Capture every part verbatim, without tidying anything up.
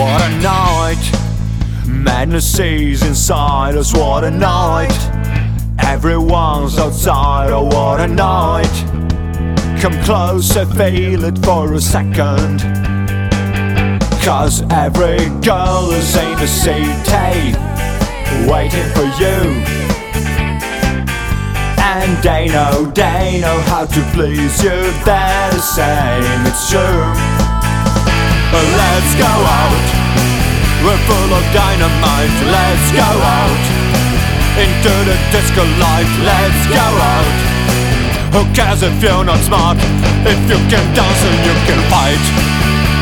What a night, madness is inside us. What a night, everyone's outside. Oh, what a night, come close, I feel it for a second. Cause every girl is in the city waiting for you, and they know, they know how to please you. They're the same, it's true. Let's go out, we're full of dynamite. Let's go out into the disco light. Let's go out. Who cares if you're not smart? If you can dance and you can fight.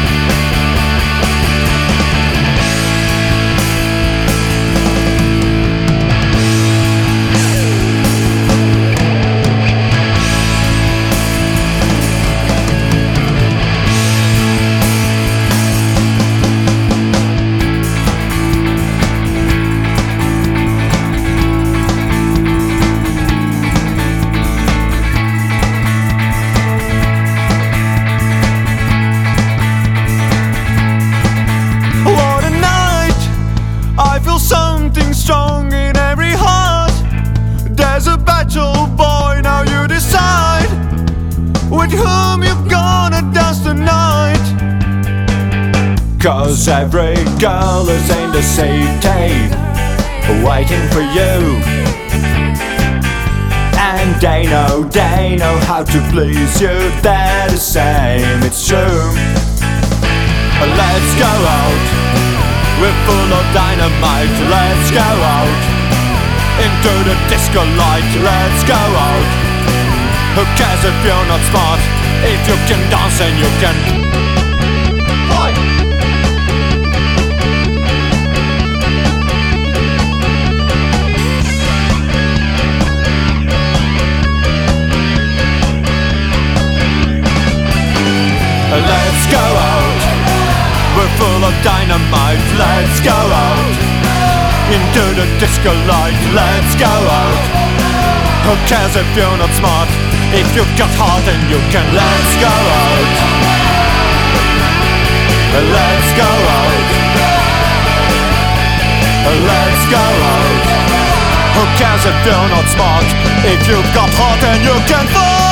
Something strong in every heart. There's a battle, boy, now you decide with whom you're gonna dance tonight. Cause every girl is in the city waiting for you, and they know, they know how to please you. They're the same, it's true. Let's go out, we're full of dynamite. Let's go out into the disco light. Let's go out. Who cares if you're not smart? If you can dance and you can fight. Let's go out, we're full of dynamite. Let's go out into the disco light. Let's go out. Who cares if you're not smart? If you've got heart and you can. Let's go out. Let's go out. Let's go out. Who cares if you're not smart? If you've got heart and you can fight.